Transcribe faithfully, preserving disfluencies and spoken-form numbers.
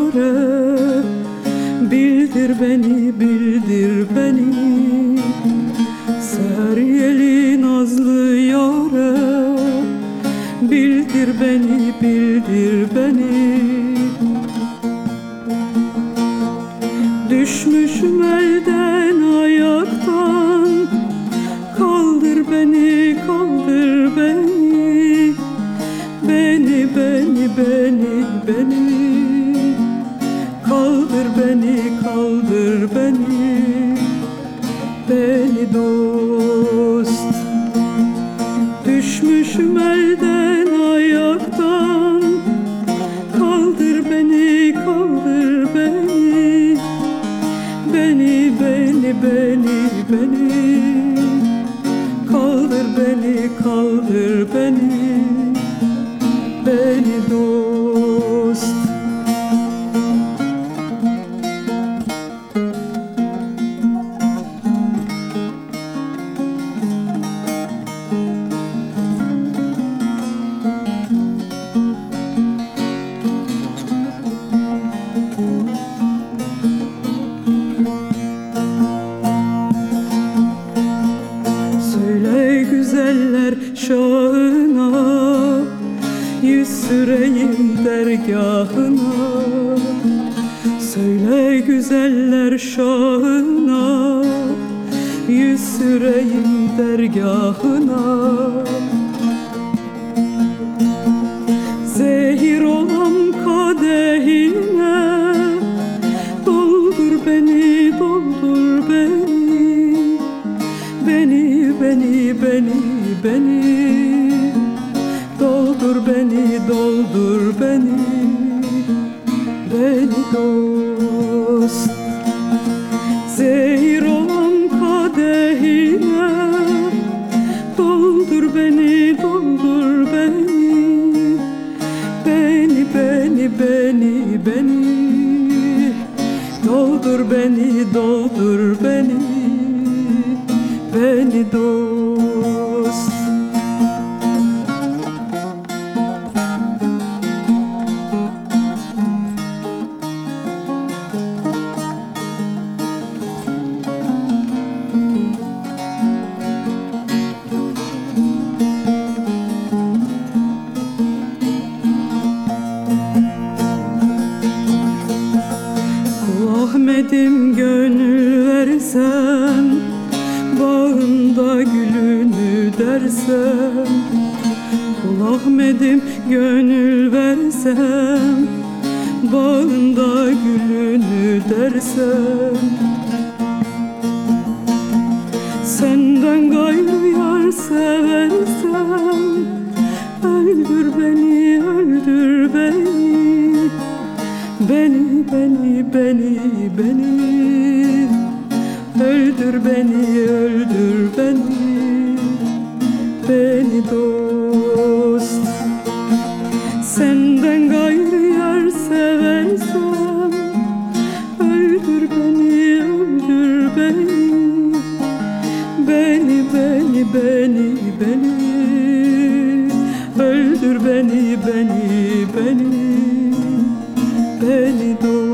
yâre, bildir beni, bildir beni. Seher yeli nazlı yâre, bildir beni, bildir beni. Düşmüşüm elden ayaktan, kaldır beni, kaldır beni. Beni, beni, beni, beni. Kaldır beni, kaldır beni. Beni dost. Düşmüşüm elden ayaktan, kaldır beni, kaldır beni. Beni, beni, beni, beni. Kaldır beni, kaldır beni. Beni dost. Söyle güzeller şahına, yüz süreyim dergahına. Söyle güzeller şahına, yüz süreyim dergahına. Zehir olan kadehine, doldur beni, doldur beni. Beni, beni, beni, beni. Doldur beni, doldur beni. Beni dost. Zehir olan kadehine, doldur beni, doldur beni. Beni, beni, beni, beni. Doldur beni, doldur beni. Beni dost. Ahmet'im gönül versem, bağında gülünü dersem. Kul Ahmet'im gönül versem, bağında gülünü dersem. Senden gayrı yar seversem, öldür beni, öldür beni. Beni, beni, beni, beni. Öldür beni, öldür beni. Beni dost. Senden gayrı yar seversem, öldür beni, öldür beni. Beni, beni, beni, beni. Öldür beni, beni, beni. Beni dost.